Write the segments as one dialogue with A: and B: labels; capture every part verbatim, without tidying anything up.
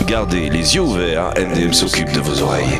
A: Gardez les yeux ouverts, M D M s'occupe de vos oreilles.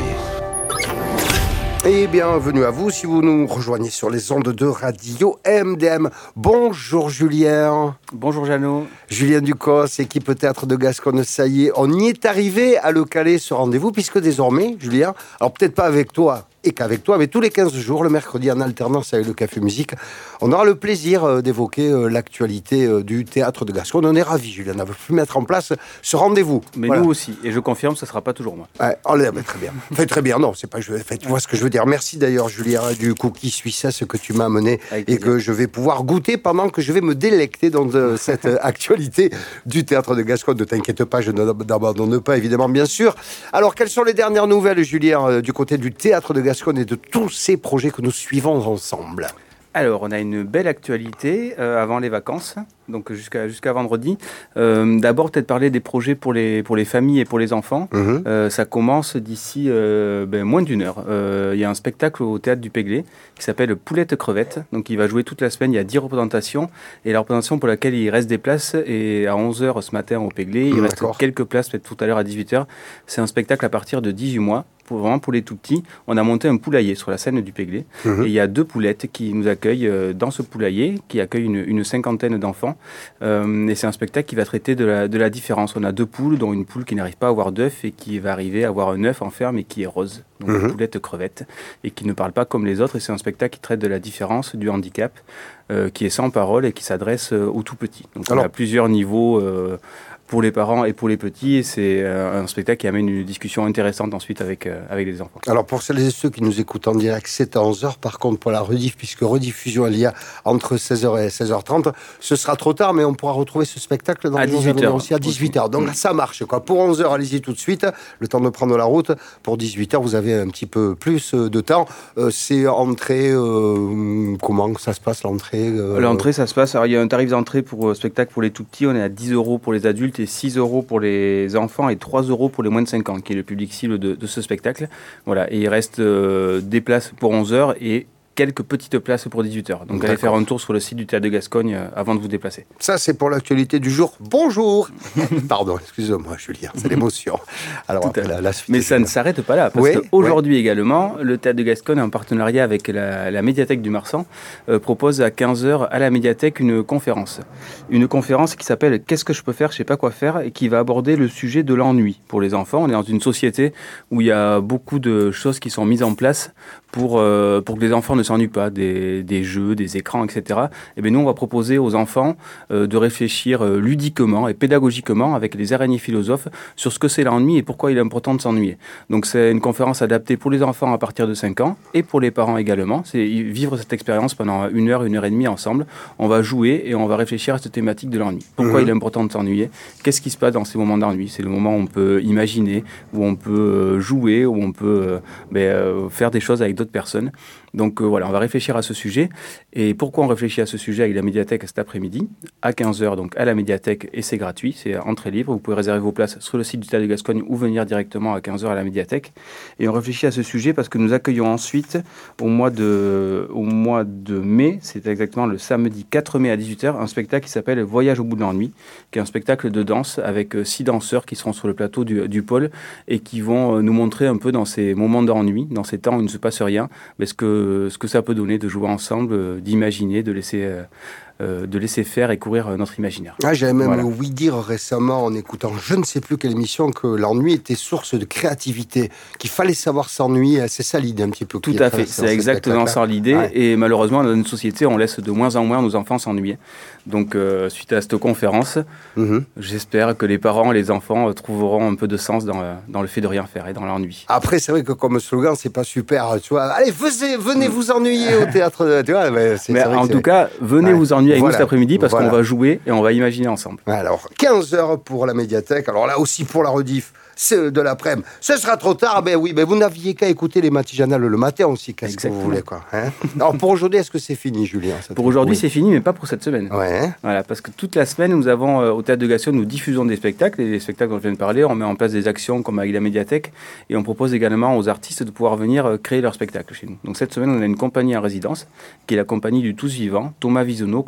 B: Et bienvenue à vous si vous nous rejoignez sur les ondes de radio M D M. Bonjour Julien.
C: Bonjour Jeannot.
B: Julien Ducos, équipe théâtre de Gascogne, ça y est, on y est arrivé à le caler ce rendez-vous puisque désormais, Julien, alors peut-être pas avec toi et qu'avec toi, mais tous les quinze jours, le mercredi en alternance avec le Café Musique, on aura le plaisir euh, d'évoquer euh, l'actualité euh, du théâtre de Gascogne. On est ravis, Julien, on a pu mettre en place ce rendez-vous.
C: Mais voilà. Nous aussi, et je confirme, ce ne sera pas toujours moi.
B: Ouais, oh, là, bah, très bien. Enfin, très bien, non, c'est pas, je, enfin, tu vois ce que je veux dire. Merci d'ailleurs, Julien, du cookie suissesse que tu m'as amené et que je vais pouvoir goûter pendant que je vais me délecter dans de, cette euh, actualité du théâtre de Gascogne. Ne t'inquiète pas, je n'abandonne pas, évidemment, bien sûr. Alors, quelles sont les dernières nouvelles, Julien, euh, du côté du théâtre de Gascogne et de tous ces projets que nous suivons ensemble?
C: Alors, on a une belle actualité euh, avant les vacances, donc jusqu'à jusqu'à vendredi. Euh, D'abord, peut-être parler des projets pour les, pour les familles et pour les enfants. Mmh. Euh, ça commence d'ici euh, ben, moins d'une heure. Il euh, y a un spectacle au Théâtre du Péglet qui s'appelle Poulette Crevette. Donc, il va jouer toute la semaine. Il y a dix représentations. Et la représentation pour laquelle il reste des places est à onze heures ce matin au Péglet. Il mmh, reste d'accord. quelques places, peut-être tout à l'heure à dix-huit heures. C'est un spectacle à partir de dix-huit mois. Pour, vraiment pour les tout petits, on a monté un poulailler sur la scène du Péglet. Mmh. Et il y a deux poulettes qui nous accueillent euh, dans ce poulailler, qui accueille une, une cinquantaine d'enfants. Euh, et c'est un spectacle qui va traiter de la, de la différence. On a deux poules, dont une poule qui n'arrive pas à avoir d'œufs et qui va arriver à avoir un œuf en ferme et qui est rose. Donc mmh. une poulette crevette et qui ne parle pas comme les autres. Et c'est un spectacle qui traite de la différence, du handicap, euh, qui est sans parole et qui s'adresse euh, aux tout petits. Donc Alors... on a plusieurs niveaux euh, pour les parents et pour les petits, et c'est euh, un spectacle qui amène une discussion intéressante ensuite avec, euh, avec les enfants.
B: Alors pour celles et ceux qui nous écoutent en direct, c'est à onze heures, par contre pour la rediff, puisque rediffusion il y a entre seize heures et seize heures trente, ce sera trop tard, mais on pourra retrouver ce spectacle dans
C: à dix-huit heures
B: aussi à dix-huit heures, donc là, ça marche quoi. Pour onze heures, allez-y tout de suite, le temps de prendre la route. Pour dix-huit heures, vous avez un petit peu plus de temps. Euh, c'est entrée, euh, comment ça se passe l'entrée euh...
C: L'entrée, ça se passe, alors il y a un tarif d'entrée pour euh, spectacle pour les tout petits, on est à dix euros pour les adultes et six euros pour les enfants et trois euros pour les moins de cinq ans, qui est le public cible de, de ce spectacle. Voilà, et il reste euh, des places pour onze heures et quelques petites places pour dix-huit heures. Donc, D'accord. allez faire un tour sur le site du Théâtre de Gascogne euh, avant de vous déplacer.
B: Ça, c'est pour l'actualité du jour. Bonjour. Pardon, excusez-moi, Julien, c'est l'émotion. Alors, après, la, la suite,
C: Mais ça ne s'arrête pas là, parce oui, qu'aujourd'hui oui. également, le Théâtre de Gascogne, en partenariat avec la, la médiathèque du Marsan, euh, propose à quinze heures à la médiathèque une conférence. Une conférence qui s'appelle « Qu'est-ce que je peux faire, je ne sais pas quoi faire ?» et qui va aborder le sujet de l'ennui pour les enfants. On est dans une société où il y a beaucoup de choses qui sont mises en place pour, euh, pour que les enfants ne s'ennuient pas, des, des jeux, des écrans, et cetera. Et bien nous, on va proposer aux enfants euh, de réfléchir euh, ludiquement et pédagogiquement avec les araignées philosophes sur ce que c'est l'ennui et pourquoi il est important de s'ennuyer. Donc c'est une conférence adaptée pour les enfants à partir de cinq ans et pour les parents également. C'est vivre cette expérience pendant une heure, une heure et demie ensemble. On va jouer et on va réfléchir à cette thématique de l'ennui. Pourquoi mmh. il est important de s'ennuyer? Qu'est-ce qui se passe dans ces moments d'ennui? C'est le moment où on peut imaginer, où on peut jouer, où on peut euh, ben, euh, faire des choses avec d'autres personnes. Donc euh, voilà, on va réfléchir à ce sujet. Et pourquoi on réfléchit à ce sujet avec la médiathèque cet après-midi, à quinze heures, donc à la médiathèque, et c'est gratuit, c'est entrée libre. Vous pouvez réserver vos places sur le site du Théâtre de Gascogne ou venir directement à quinze heures à la médiathèque. Et on réfléchit à ce sujet parce que nous accueillons ensuite, au mois de, au mois de mai, c'est exactement le samedi quatre mai à dix-huit heures, un spectacle qui s'appelle Voyage au bout de l'ennui, qui est un spectacle de danse avec six danseurs qui seront sur le plateau du, du pôle et qui vont nous montrer un peu dans ces moments d'ennui, dans ces temps où il ne se passe rien, mais ce que, ce que ça peut donner de jouer ensemble, d'imaginer, de laisser, euh, de laisser faire et courir notre imaginaire.
B: Ah, j'avais même voilà. ouï dire récemment, en écoutant je ne sais plus quelle émission, que l'ennui était source de créativité, qu'il fallait savoir s'ennuyer. C'est ça l'idée un petit peu.
C: Tout à fait, c'est exactement ça l'idée. Ouais. Et malheureusement, dans notre société, on laisse de moins en moins nos enfants s'ennuyer. Donc, euh, suite à cette conférence, mm-hmm. j'espère que les parents et les enfants euh, trouveront un peu de sens dans, euh, dans le fait de rien faire et dans l'ennui.
B: Après, c'est vrai que comme slogan, c'est pas super. Tu vois, allez, venez, venez vous ennuyer au théâtre. Tu vois, mais c'est,
C: mais
B: c'est vrai
C: en
B: que
C: tout
B: c'est...
C: cas, venez ouais. vous ennuyer avec voilà. nous cet après-midi parce voilà. qu'on va jouer et on va imaginer ensemble.
B: Alors, quinze heures pour la médiathèque. Alors là aussi pour la rediff. C'est de l'après-midi. Ce sera trop tard, ben oui, ben vous n'aviez qu'à écouter les matinales le matin aussi, qu'est-ce Exactement. que vous voulez, quoi. Hein. Alors pour aujourd'hui, est-ce que c'est fini, Julien?
C: Pour aujourd'hui, oui. c'est fini, mais pas pour cette semaine.
B: Ouais.
C: Voilà, parce que toute la semaine, nous avons, euh, au Théâtre de Gascogne, nous diffusons des spectacles, et les spectacles dont je viens de parler, on met en place des actions comme avec la médiathèque, et on propose également aux artistes de pouvoir venir euh, créer leur spectacle chez nous. Donc cette semaine, on a une compagnie en résidence, qui est la compagnie du Tous Vivant, Thomas Visonneau, qu'on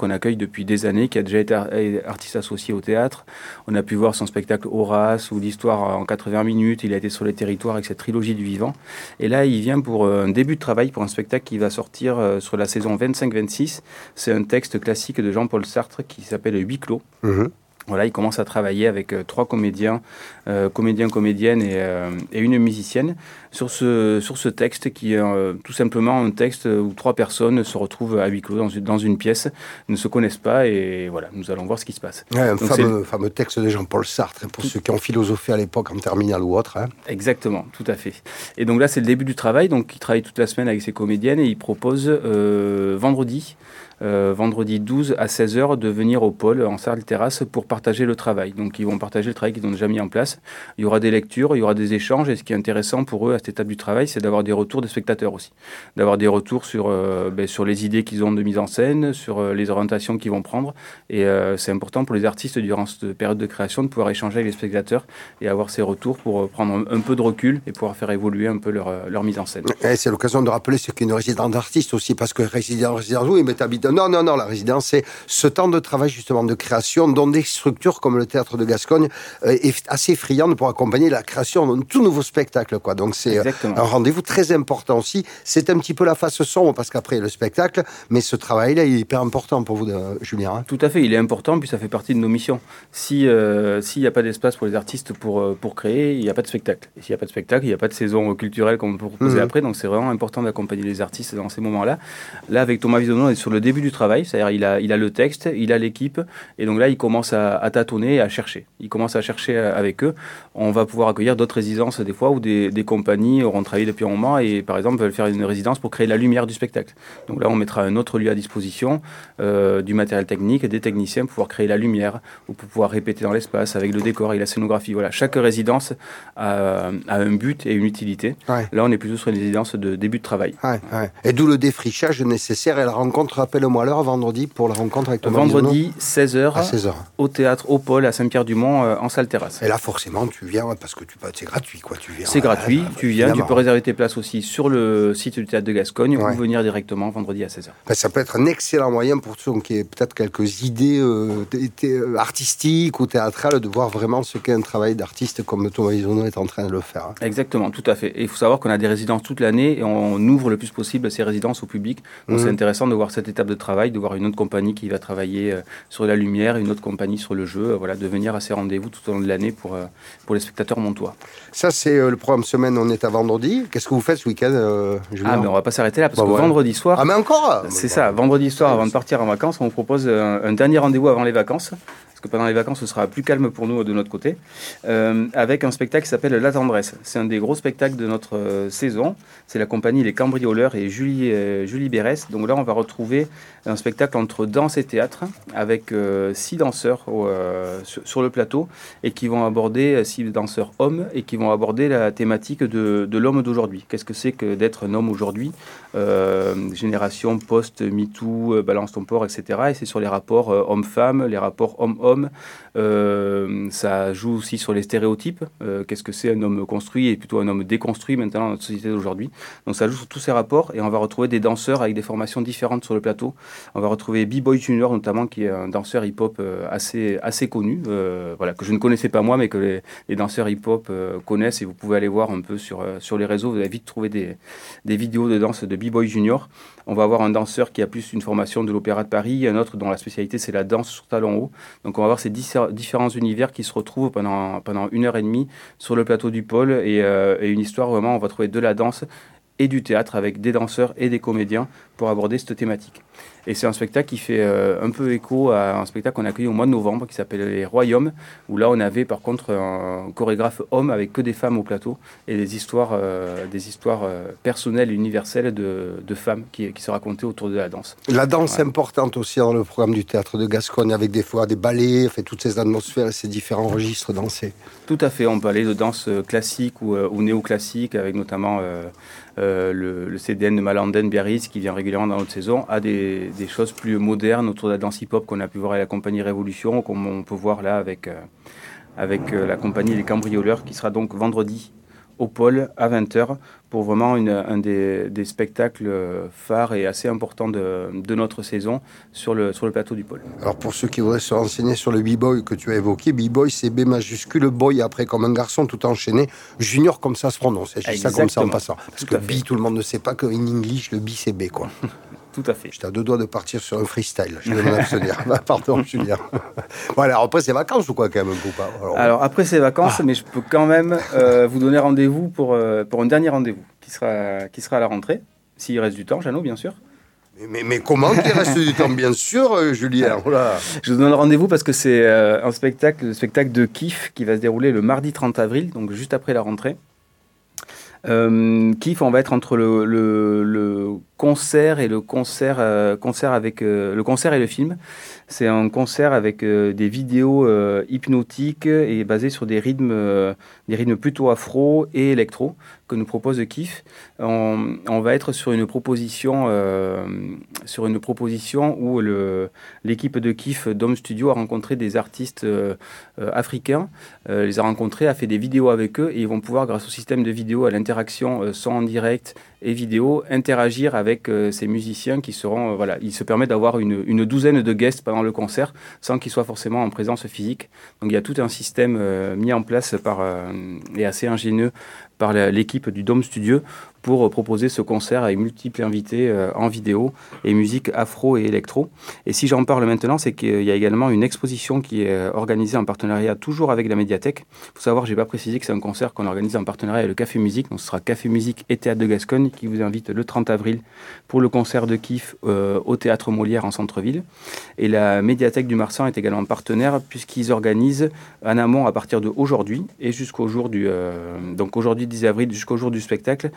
C: qu'on accueille depuis des années, qui a déjà été artiste associé au théâtre. On a pu voir son spectacle Horace ou l'histoire en quatre-vingts minutes. Il a été sur les territoires avec cette trilogie du vivant. Et là, il vient pour un début de travail pour un spectacle qui va sortir sur la saison vingt-cinq vingt-six. C'est un texte classique de Jean-Paul Sartre qui s'appelle Huis clos. Mmh. Voilà, il commence à travailler avec euh, trois comédiens, euh, comédiens, comédiennes et, euh, et une musicienne sur ce, sur ce texte qui est euh, tout simplement un texte où trois personnes se retrouvent à huis clos dans une, dans une pièce, ne se connaissent pas et voilà, nous allons voir ce qui se passe.
B: Ouais, un Donc fameux, fameux texte de Jean-Paul Sartre, pour tout... ceux qui ont philosophé à l'époque en terminale ou autre. Hein.
C: Exactement, tout à fait. Et donc là, c'est le début du travail, donc il travaille toute la semaine avec ses comédiennes et il propose euh, vendredi, Euh, vendredi douze à seize heures de venir au pôle en salle terrasse pour partager le travail. Donc ils vont partager le travail qu'ils ont déjà mis en place. Il y aura des lectures, il y aura des échanges et ce qui est intéressant pour eux à cette étape du travail, c'est d'avoir des retours des spectateurs aussi. D'avoir des retours sur, euh, ben, sur les idées qu'ils ont de mise en scène, sur euh, les orientations qu'ils vont prendre et euh, c'est important pour les artistes durant cette période de création de pouvoir échanger avec les spectateurs et avoir ces retours pour euh, prendre un, un peu de recul et pouvoir faire évoluer un peu leur, euh, leur mise en scène.
B: Et c'est l'occasion de rappeler ce qu'est une résidence d'artiste aussi parce que résidence, résidence oui, mais t'habites Non, non, non, la résidence, c'est ce temps de travail justement de création dont des structures comme le Théâtre de Gascogne euh, est assez friande pour accompagner la création d'un tout nouveau spectacle, quoi. Donc c'est euh, un rendez-vous très important aussi. C'est un petit peu la face sombre parce qu'après le spectacle, mais ce travail-là, il est hyper important pour vous, euh, Julien. Hein.
C: Tout à fait, il est important, puis ça fait partie de nos missions. Si euh, s'il n'y a pas d'espace pour les artistes pour, euh, pour créer, il n'y a pas de spectacle. Et s'il n'y a pas de spectacle, il n'y a pas de saison culturelle comme on peut proposer mmh. après. Donc c'est vraiment important d'accompagner les artistes dans ces moments-là. Là, avec Thomas Visonneau, on est sur le début du travail. C'est-à-dire il a, il a le texte, il a l'équipe, et donc là il commence à, à tâtonner et à chercher. Il commence à chercher avec eux. On va pouvoir accueillir d'autres résidences des fois où des, des compagnies auront travaillé depuis un moment et par exemple veulent faire une résidence pour créer la lumière du spectacle. Donc là on mettra un autre lieu à disposition, euh, du matériel technique, des techniciens pour pouvoir créer la lumière ou pour pouvoir répéter dans l'espace avec le décor et la scénographie. Voilà, chaque résidence a, a un but et une utilité. Ouais. Là on est plutôt sur une résidence de début de travail.
B: Ouais, ouais. Et d'où le défrichage nécessaire et la rencontre, rappelle-moi l'heure, vendredi pour la rencontre avec Thomas
C: Vendredi, seize heures,
B: à seize heures,
C: au théâtre, au pôle, à Saint-Pierre-du-Mont, euh, en salle terrasse.
B: Et là, forcément, tu viens, parce que tu, c'est gratuit, quoi. Tu viens.
C: C'est gratuit, là, tu viens, tu peux réserver tes places aussi sur le site du Théâtre de Gascogne ouais. ou venir directement vendredi à seize heures.
B: Ben, ça peut être un excellent moyen pour ceux qui ont peut-être quelques idées euh, artistiques ou théâtrales de voir vraiment ce qu'est un travail d'artiste comme Thomas Visonneau est en train de le faire. Hein.
C: Exactement, tout à fait. Et il faut savoir qu'on a des résidences toute l'année et on ouvre le plus possible ces résidences au public. Donc mmh. c'est intéressant de voir cette étape de travail, de voir une autre compagnie qui va travailler euh, sur la lumière, une autre compagnie sur le jeu, euh, voilà, de venir à ces rendez-vous tout au long de l'année pour, euh, pour les spectateurs montois.
B: Ça, c'est euh, le programme semaine, on est à vendredi. Qu'est-ce que vous faites ce week-end, euh, Julien ?
C: Ah, mais on va pas s'arrêter là, parce bah,
B: que
C: ouais. vendredi soir...
B: Ah, mais encore ?
C: C'est ça, vendredi soir, avant de partir en vacances, on vous propose un, un dernier rendez-vous avant les vacances, parce que pendant les vacances, ce sera plus calme pour nous de notre côté, euh, avec un spectacle qui s'appelle La Tendresse. C'est un des gros spectacles de notre euh, saison. C'est la compagnie Les Cambrioleurs et Julie, euh, Julie Bérès. Donc là, on va retrouver un spectacle entre danse et théâtre, avec euh, six danseurs euh, sur, sur le plateau, et qui vont aborder, six danseurs hommes, et qui vont aborder la thématique de, de l'homme d'aujourd'hui. Qu'est-ce que c'est que d'être un homme aujourd'hui ? euh, Génération post-MeToo, euh, Balance ton port, et cetera. Et c'est sur les rapports euh, homme-femme, les rapports homme-homme. Euh, ça joue aussi sur les stéréotypes. Euh, qu'est-ce que c'est un homme construit et plutôt un homme déconstruit maintenant dans notre société d'aujourd'hui. Donc ça joue sur tous ces rapports, et on va retrouver des danseurs avec des formations différentes sur le plateau. On va retrouver B-Boy Junior notamment, qui est un danseur hip-hop euh, assez, assez connu, euh, voilà, que je ne connaissais pas moi, mais que les, les danseurs hip-hop euh, connaissent, et vous pouvez aller voir un peu sur, euh, sur les réseaux. Vous allez vite trouver des, des vidéos de danse de B-Boy Junior. On va avoir un danseur qui a plus une formation de l'Opéra de Paris, un autre dont la spécialité c'est la danse sur talons hauts. Donc on va avoir ces différents univers qui se retrouvent pendant, pendant une heure et demie sur le plateau du pôle, et, euh, et une histoire vraiment, on va trouver de la danse et du théâtre avec des danseurs et des comédiens pour aborder cette thématique. Et c'est un spectacle qui fait euh, un peu écho à un spectacle qu'on a accueilli au mois de novembre qui s'appelle Les Royaumes, où là on avait par contre un chorégraphe homme avec que des femmes au plateau et des histoires, euh, des histoires euh, personnelles et universelles de, de femmes qui, qui se racontaient autour de la danse.
B: La danse est ouais. importante aussi dans le programme du Théâtre de Gascogne, avec des fois des ballets, fait, toutes ces atmosphères et ces différents registres dansés.
C: Tout à fait, on peut aller de danse classique ou, ou néoclassique, avec notamment euh, euh, le, le C D N de Malanden Biarritz qui vient régulièrement dans notre saison, à des, des choses plus modernes autour de la danse hip-hop qu'on a pu voir à la compagnie Révolution, comme on peut voir là avec, euh, avec euh, la compagnie Les Cambrioleurs, qui sera donc vendredi au pôle à vingt heures pour vraiment une, un des, des spectacles phares et assez importants de, de notre saison sur le, sur le plateau du pôle.
B: Alors pour ceux qui voudraient se renseigner sur le b-boy que tu as évoqué, b-boy c'est B majuscule, boy après comme un garçon tout enchaîné, junior comme ça se prononce, je dis ça comme ça en passant. Parce tout que B, tout le monde ne sait pas qu'en English le B c'est B quoi.
C: Tout à fait.
B: J'étais à deux doigts de partir sur un freestyle. Je vais m'en abstenir. Pardon, Julien. Bon, alors après, c'est vacances ou quoi, quand même, ou pas alors,
C: alors, après, c'est vacances, ah. mais je peux quand même euh, vous donner rendez-vous pour, euh, pour un dernier rendez-vous qui sera, qui sera à la rentrée, s'il reste du temps, Jeannot, bien sûr.
B: Mais, mais, mais comment qu'il reste du temps, bien sûr, euh, Julien oh là.
C: Je vous donne rendez-vous parce que c'est euh, un spectacle, le spectacle de Kiff qui va se dérouler le mardi trente avril, donc juste après la rentrée. Euh, Kiff, on va être entre le, le, le concert et le concert, euh, concert avec euh, le concert et le film. C'est un concert avec euh, des vidéos euh, hypnotiques et basées sur des rythmes, euh, des rythmes plutôt afro et électro que nous propose Kiff. On, on va être sur une proposition, euh, sur une proposition où le, l'équipe de Kiff Dome Studio a rencontré des artistes euh, euh, africains, euh, les a rencontrés, a fait des vidéos avec eux et ils vont pouvoir, grâce au système de vidéo, à l'interaction euh, son en direct et vidéo, interagir avec euh, ces musiciens qui seront, euh, voilà, il se permet d'avoir une, une douzaine de guests pendant le concert sans qu'ils soient forcément en présence physique. Donc il y a tout un système euh, mis en place par, euh, et assez ingénieux par l'équipe du Dome Studio pour proposer ce concert avec multiples invités euh, en vidéo et musique afro et électro. Et si j'en parle maintenant, c'est qu'il y a également une exposition qui est organisée en partenariat toujours avec la médiathèque. Il faut savoir, je n'ai pas précisé que c'est un concert qu'on organise en partenariat avec le Café Musique. Donc ce sera Café Musique et Théâtre de Gascogne qui vous invite le trente avril pour le concert de Kiff euh, au Théâtre Molière en centre-ville. Et la médiathèque du Marsan est également partenaire puisqu'ils organisent en amont à partir d'aujourd'hui et jusqu'au jour du... Euh, donc aujourd'hui dix avril jusqu'au jour du spectacle,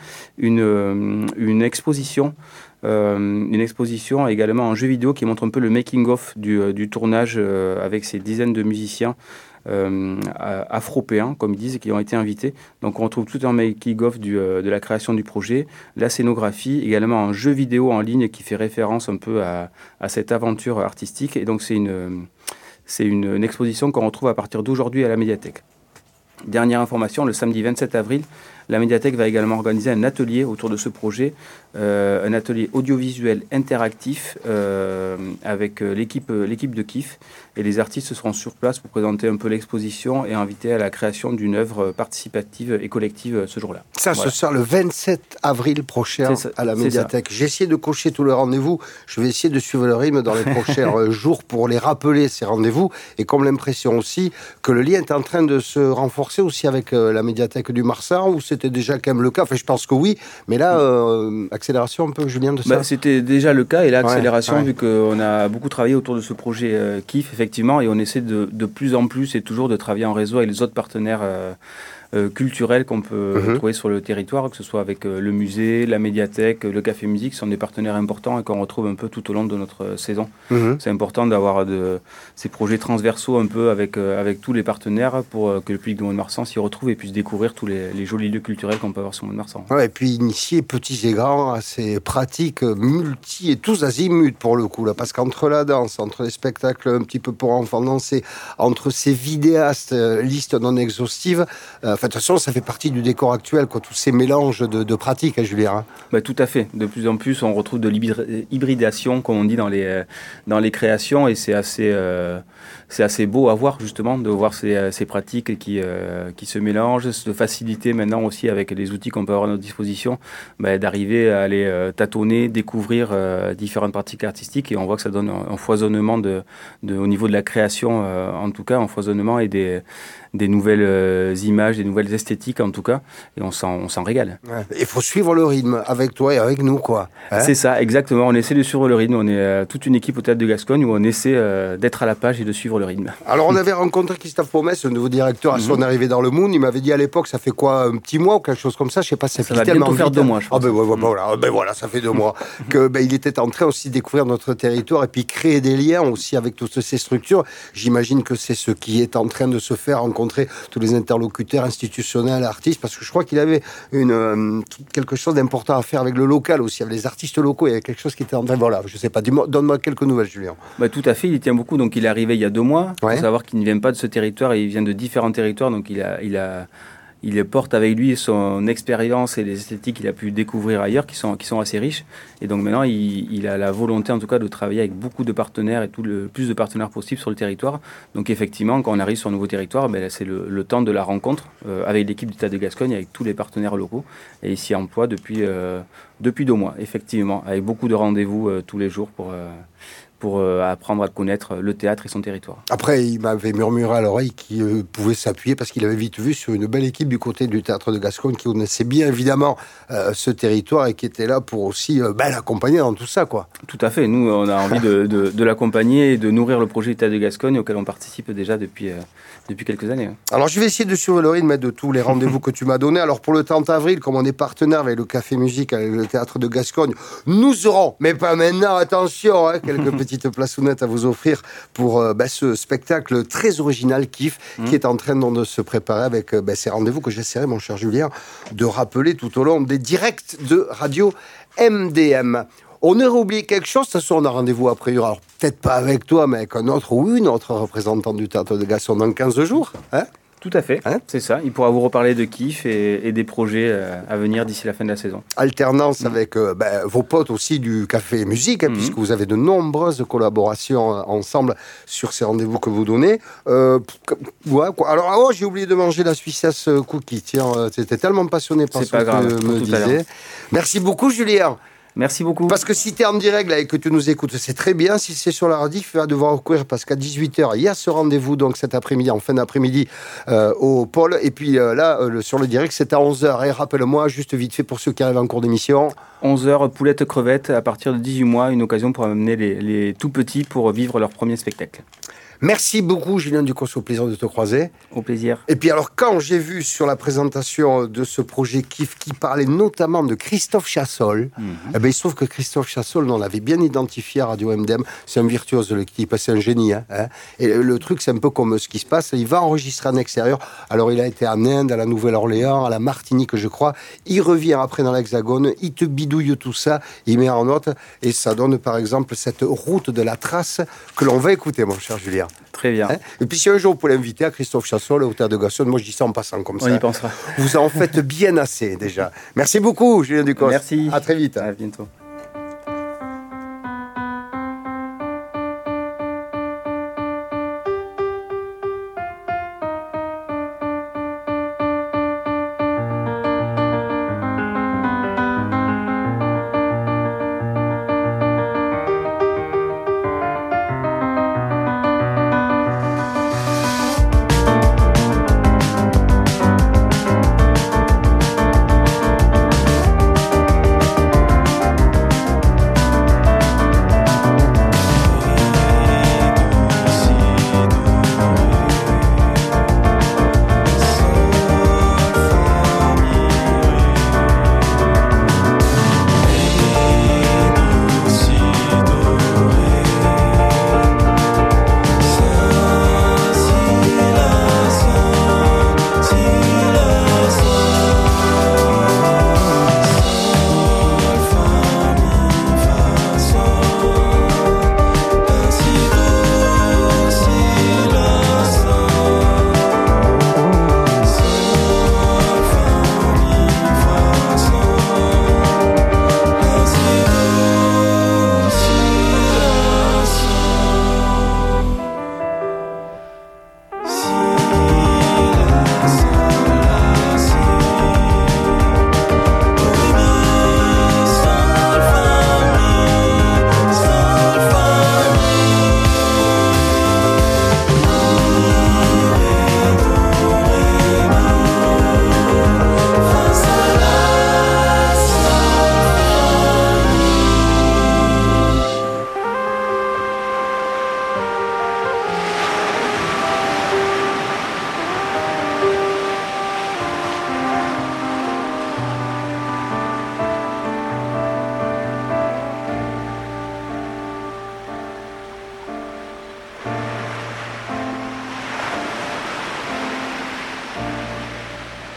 C: une, une exposition euh, une exposition également en jeu vidéo qui montre un peu le making-of du, du tournage euh, avec ces dizaines de musiciens euh, afropéens, comme ils disent, qui ont été invités. Donc on retrouve tout un making-of du, euh, de la création du projet, la scénographie, également un jeu vidéo en ligne qui fait référence un peu à, à cette aventure artistique. Et donc c'est une, c'est une, une exposition qu'on retrouve à partir d'aujourd'hui à la médiathèque. Dernière information, le samedi vingt-sept avril, la médiathèque va également organiser un atelier autour de ce projet, euh, un atelier audiovisuel interactif euh, avec l'équipe, l'équipe de Kiff. Et les artistes seront sur place pour présenter un peu l'exposition et inviter à la création d'une œuvre participative et collective ce jour-là.
B: Ça voilà. Se sort le vingt-sept avril prochain ça, à la médiathèque. J'ai essayé de cocher tous les rendez-vous. Je vais essayer de suivre le rythme dans les prochains jours pour les rappeler, ces rendez-vous. Et comme l'impression aussi que le lien est en train de se renforcer aussi avec euh, la médiathèque du Marsan, où c'était déjà quand même le cas. Enfin, je pense que oui. Mais là, euh, accélération un peu, Julien, de ça
C: bah, c'était déjà le cas. Et là, accélération, ouais, ouais. vu qu'on a beaucoup travaillé autour de ce projet euh, Kiff, effectivement, et on essaie de, de plus en plus et toujours de travailler en réseau avec les autres partenaires euh, euh, culturels qu'on peut mm-hmm. trouver sur le territoire, que ce soit avec euh, le musée, la médiathèque, le Café Musique, ce sont des partenaires importants et qu'on retrouve un peu tout au long de notre saison. Mm-hmm. C'est important d'avoir de, ces projets transversaux un peu avec, euh, avec tous les partenaires pour euh, que le public de Mont-de-Marsan s'y retrouve et puisse découvrir tous les, les jolis lieux culturels qu'on peut avoir sur Mont-de-Marsan.
B: Ouais, et puis initier petits et grands à ces pratiques multi et tous azimuts pour le coup, là, parce qu'entre la danse, entre les spectacles un petit peu pour enfants danser, entre ces vidéastes, euh, liste non exhaustive, euh, enfin, de toute façon, ça fait partie du décor actuel, quoi, tous ces mélanges de, de pratiques, hein, Julien. Hein.
C: Bah, tout à fait. De plus en plus, on retrouve de l'hybridation, comme on dit dans les, dans les créations, et c'est assez, euh, c'est assez beau à voir, justement, de voir ces, ces pratiques qui, euh, qui se mélangent, de faciliter maintenant aussi avec les outils qu'on peut avoir à notre disposition, bah, d'arriver à aller euh, tâtonner, découvrir euh, différentes pratiques artistiques, et on voit que ça donne un, un foisonnement de, de, au niveau de la création, euh, en tout cas, un foisonnement et des, des nouvelles euh, images, des nouvelles esthétiques, en tout cas, et on s'en, on s'en régale. Il
B: ouais. faut suivre le rythme avec toi et avec nous, quoi.
C: Hein c'est ça, exactement. On essaie de suivre le rythme. On est euh, toute une équipe au Théâtre de Gascogne où on essaie euh, d'être à la page et de suivre le rythme.
B: Alors, on avait rencontré Christophe Pomès, le nouveau directeur, à mm-hmm. son arrivée dans le Moon. Il m'avait dit à l'époque, ça fait quoi, un petit mois ou quelque chose comme ça? Je sais pas, ça,
C: ça va bientôt faire deux mois, je pense.
B: Ah ben voilà, mm-hmm. voilà, ben voilà, ça fait deux mois. que ben, il était en train aussi de découvrir notre territoire et puis créer des liens aussi avec toutes ces structures. J'imagine que c'est ce qui est en train de se faire, rencontrer tous les interlocuteurs institutionnels, artistes, parce que je crois qu'il avait une, euh, quelque chose d'important à faire avec le local aussi, avec les artistes locaux. Il y avait quelque chose qui était en train. Voilà, je sais pas. Dis-moi, donne-moi quelques nouvelles, Julien.
C: Bah, tout à fait. Il y tient beaucoup. Donc, il est arrivé il y a deux mois. Il ouais. faut savoir qu'il ne vient pas de ce territoire. Il vient de différents territoires. Donc, il a, il a, il porte avec lui son expérience et les esthétiques qu'il a pu découvrir ailleurs, qui sont, qui sont assez riches. Et donc maintenant, il, il a la volonté, en tout cas, de travailler avec beaucoup de partenaires et tout le plus de partenaires possible sur le territoire. Donc effectivement, quand on arrive sur un nouveau territoire, ben, c'est le, le temps de la rencontre euh, avec l'équipe du Théâtre de Gascogne, avec tous les partenaires locaux. Et il s'y emploie depuis, euh, depuis deux mois, effectivement, avec beaucoup de rendez-vous euh, tous les jours pour... Euh, pour euh, apprendre à connaître le théâtre et son territoire.
B: Après, il m'avait murmuré à l'oreille qu'il euh, pouvait s'appuyer, parce qu'il avait vite vu sur une belle équipe du côté du Théâtre de Gascogne, qui connaissait bien évidemment euh, ce territoire et qui était là pour aussi euh, ben, l'accompagner dans tout ça, quoi.
C: Tout à fait. Nous, on a envie de, de, de l'accompagner et de nourrir le projet du Théâtre de Gascogne, auquel on participe déjà depuis, euh, depuis quelques années.
B: Alors, je vais essayer de suivre le rythme de tous les rendez-vous que tu m'as donnés. Alors, pour le trente avril, comme on est partenaire avec le Café Musique, avec le Théâtre de Gascogne, nous aurons, mais pas maintenant, attention, hein, quelques petites plaçonnettes à vous offrir pour euh, ben, ce spectacle très original, Kiff, mmh. qui est en train donc, de se préparer avec euh, ben, ces rendez-vous que j'essaierai, mon cher Julien, de rappeler tout au long des directs de Radio M D M. On aurait oublié quelque chose, de toute façon on a rendez-vous après, alors peut-être pas avec toi, mais avec un autre ou une autre représentante du Théâtre de Gascogne dans quinze jours, hein?
C: Tout à fait, hein, c'est ça. Il pourra vous reparler de Kiff et, et des projets euh, à venir d'ici la fin de la saison.
B: Alternance mmh. avec euh, ben, vos potes aussi du Café Musique, hein, mmh. puisque vous avez de nombreuses collaborations euh, ensemble sur ces rendez-vous que vous donnez. Euh, ouais, quoi. Alors, oh, j'ai oublié de manger la Suissesse cookie. Tiens, euh, t'étais tellement passionné par
C: c'est
B: ce que tu me disais. Merci beaucoup, Julien.
C: Merci beaucoup.
B: Parce que si tu es en direct là, et que tu nous écoutes, c'est très bien. Si c'est sur la radio, tu vas devoir courir parce qu'à dix-huit heures, il y a ce rendez-vous donc cet après-midi, en fin d'après-midi, euh, au pôle. Et puis euh, là, euh, le, sur le direct, c'est à onze heures. Et rappelle-moi, juste vite fait pour ceux qui arrivent en cours d'émission.
C: onze heures, poulette crevette, à partir de dix-huit mois, une occasion pour amener les, les tout petits pour vivre leur premier spectacle.
B: Merci beaucoup, Julien Ducos, au plaisir de te croiser.
C: Au plaisir.
B: Et puis alors, quand j'ai vu sur la présentation de ce projet Kiff, qui parlait notamment de Christophe Chassol, mm-hmm. eh ben, il se trouve que Christophe Chassol, on l'avait bien identifié à Radio M D M, c'est un virtuose, le type, c'est un génie. Hein, hein. Et le truc, c'est un peu comme ce qui se passe, il va enregistrer en extérieur. Alors, il a été en Inde, à la Nouvelle-Orléans, à la Martinique, je crois. Il revient après dans l'Hexagone, il te bidouille tout ça, il met en note, et ça donne, par exemple, cette route de la trace que l'on va écouter, mon cher Julien.
C: Très bien. Hein,
B: et puis si un jour vous pouvez l'inviter à Christophe Chassol au Théâtre de Gascogne, moi je dis ça en passant comme
C: On
B: ça.
C: On y pensera.
B: Vous en faites bien assez déjà. Merci beaucoup, Julien Ducos.
C: Merci.
B: À très vite.
C: À bientôt.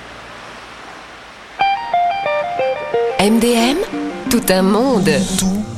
D: M D M, tout un monde.
E: Tout